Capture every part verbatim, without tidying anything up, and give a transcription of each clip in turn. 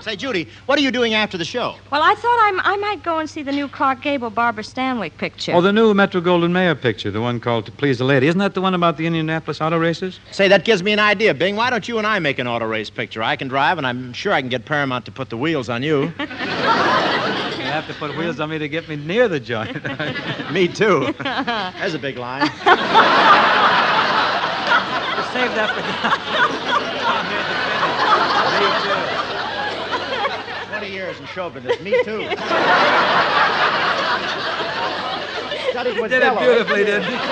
Say, Judy, what are you doing after the show? Well, I thought I'm, I might go and see the new Clark Gable, Barbara Stanwyck picture. Oh, the new Metro-Goldwyn-Mayer picture, the one called To Please a Lady. Isn't that the one about the Indianapolis auto races? Say, that gives me an idea, Bing. Why don't you and I make an auto race picture? I can drive, and I'm sure I can get Paramount to put the wheels on you. You have to put wheels on me to get me near the joint. Me, too. There's a big line. Save that for Me, too. twenty years in show business. Me, too. Studied with Did Bello. it beautifully, didn't he?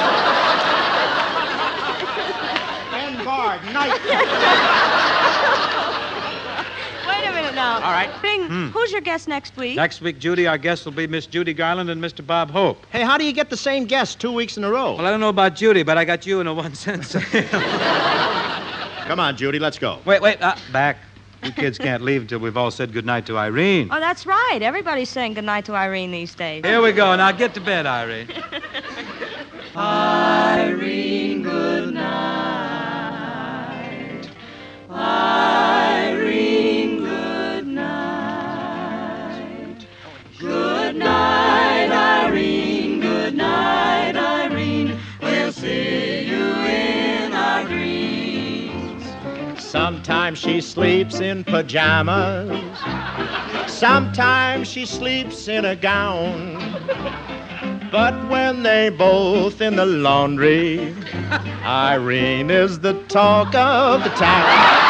And guard, night. Wait a minute now. All right. Bing, Hmm. who's your guest next week? Next week, Judy, our guests will be Miss Judy Garland and Mister Bob Hope. Hey, how do you get the same guest two weeks in a row? Well, I don't know about Judy, but I got you in a one-cent sale. Come on, Judy, let's go. Wait, wait, uh, back. You kids can't leave until we've all said goodnight to Irene. Oh, that's right. Everybody's saying goodnight to Irene these days. Here we go. Now get to bed, Irene. Irene, good night. Irene, good night. Good night, Irene. Good night, Irene. We'll see you in our dreams. Sometimes she sleeps in pajamas. Sometimes she sleeps in a gown. But when they both in the laundry, Irene is the talk of the town.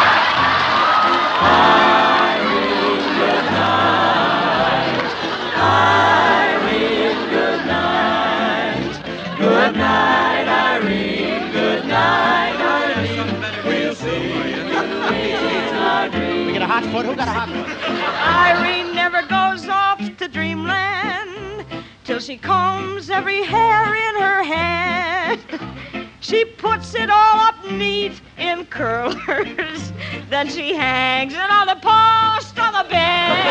Irene, good night. Irene, good night. Good night, Irene. Good night, Irene. We'll see you in our dreams. We get a hot foot? Who got a hot foot? Irene never goes off to dreamland till she combs every hair in her head. She puts it all up neat in curlers. Then she hangs it on the post on the bed.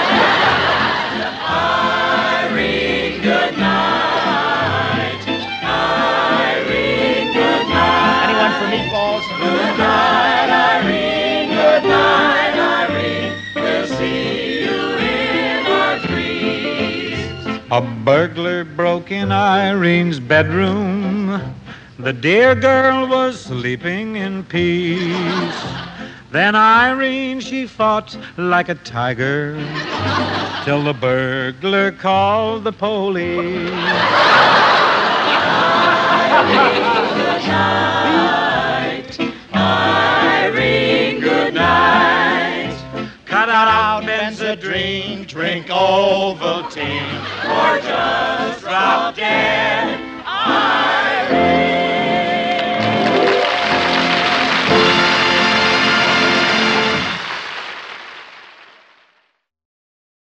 Irene, good night. Irene, good night. Anyone for meatballs? Good night, Irene. Good night, Irene. We'll see you in our dreams. A burglar broke in Irene's bedroom. The dear girl was sleeping in peace. Then Irene, she fought like a tiger till the burglar called the police. Irene, good night. Irene, good night. Cut Out Benzedrine, drink Ovaltine, Or just drop dead. Irene.